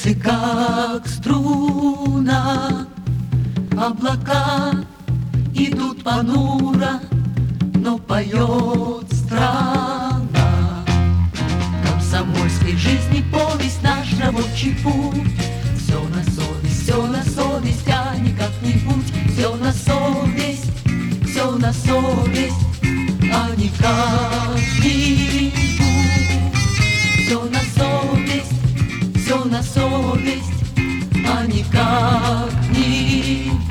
Птицы, как струна, облака идут понуро, но поет страна. Комсомольской жизни повесть, наш рабочий путь. Все на совесть, а не как-нибудь. Все на совесть, а не как-нибудь. Все на совесть, а не как-нибудь.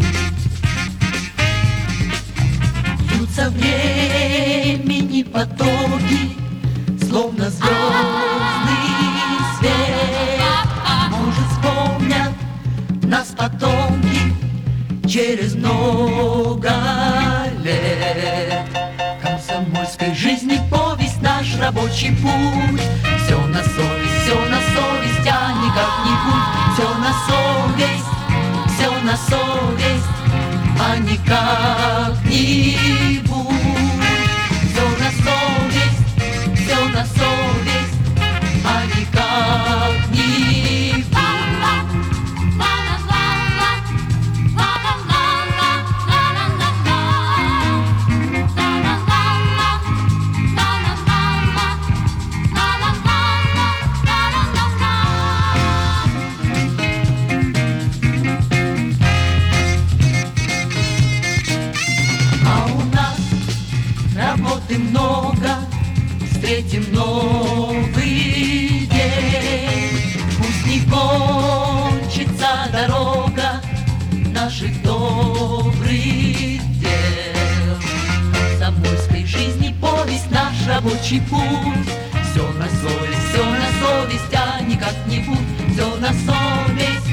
Льются времени потоки, словно звездный свет. Может, вспомнят нас потомки через много лет. Комсомольской жизни повесть, наш рабочий путь. Все на совесть, а не как-нибудь. Все на совесть, а не как-нибудь. Все на совесть, а не как-нибудь. Работы много, встретим новый день. Пусть не кончится дорога наших добрых дел. Комсомольской жизни повесть, наш рабочий путь. Все на совесть, а не как-нибудь. Все на совесть,